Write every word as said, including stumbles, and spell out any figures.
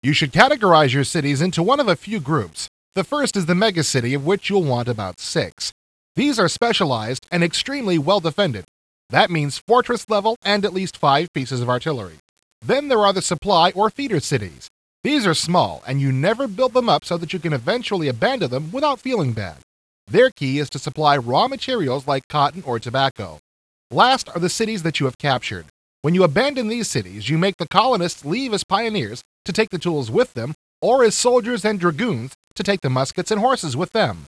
You should categorize your cities into one of a few groups. The first is the megacity, of which you'll want about six. These are specialized and extremely well defended. That means fortress level and at least five pieces of artillery. Then there are the supply or feeder cities. These are small, and you never build them up so that you can eventually abandon them without feeling bad. Their key is to supply raw materials like cotton or tobacco. Last are the cities that you have captured. When you abandon these cities, you make the colonists leave as pioneers to take the tools with them, or as soldiers and dragoons to take the muskets and horses with them.